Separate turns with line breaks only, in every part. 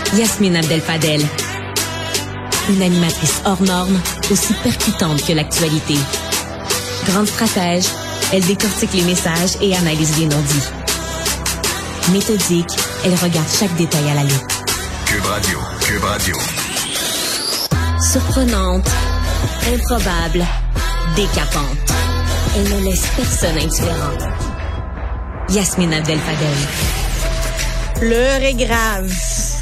Yasmine Abdel-Fadel. Une animatrice hors norme, aussi percutante que l'actualité. Grande stratège, elle décortique les messages et analyse les non-dits. Méthodique, elle regarde chaque détail à la loupe.
Cube Radio, Cube Radio.
Surprenante, improbable, décapante. Elle ne laisse personne indifférent. Yasmine Abdel-Fadel.
L'heure est grave.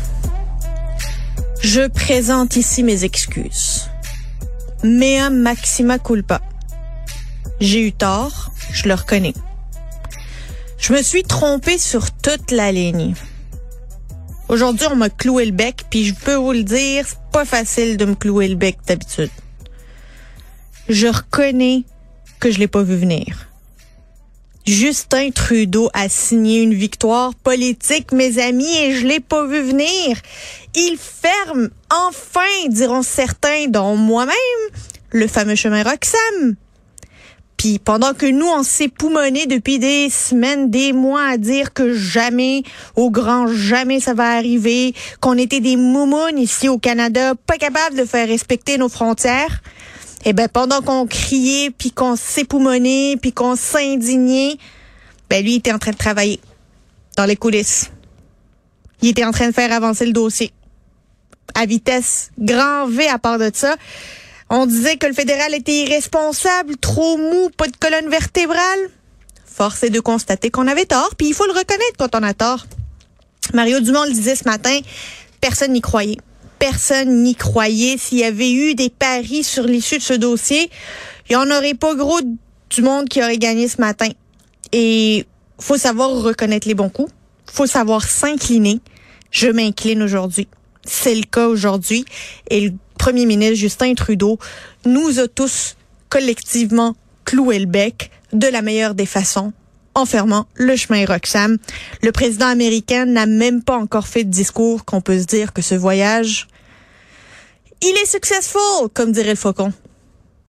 Je présente ici mes excuses. Mea maxima culpa. J'ai eu tort, je le reconnais. Je me suis trompée sur toute la ligne. Aujourd'hui, on m'a cloué le bec, puis je peux vous le dire, c'est pas facile de me clouer le bec d'habitude. Je reconnais que je l'ai pas vu venir. Justin Trudeau a signé une victoire politique, mes amis, et je l'ai pas vu venir. Il ferme, enfin, diront certains, dont moi-même, le fameux chemin Roxham. Puis pendant que nous, on s'est poumonné depuis des semaines, des mois à dire que jamais, au grand jamais ça va arriver, qu'on était des moumounes ici au Canada, pas capables de faire respecter nos frontières, eh ben pendant qu'on criait, puis qu'on s'époumonait, puis qu'on s'indignait, ben lui, il était en train de travailler dans les coulisses. Il était en train de faire avancer le dossier. À vitesse grand V à part de ça. On disait que le fédéral était irresponsable, trop mou, pas de colonne vertébrale. Force est de constater qu'on avait tort, puis il faut le reconnaître quand on a tort. Mario Dumont le disait ce matin, personne n'y croyait. Personne n'y croyait. S'il y avait eu des paris sur l'issue de ce dossier, il n'y en aurait pas gros du monde qui aurait gagné ce matin. Et faut savoir reconnaître les bons coups. Faut savoir s'incliner. Je m'incline aujourd'hui. C'est le cas aujourd'hui. Et le premier ministre Justin Trudeau nous a tous collectivement cloué le bec de la meilleure des façons en fermant le chemin Roxham. Le président américain n'a même pas encore fait de discours qu'on peut se dire que ce voyage, il est successful, comme dirait le faucon.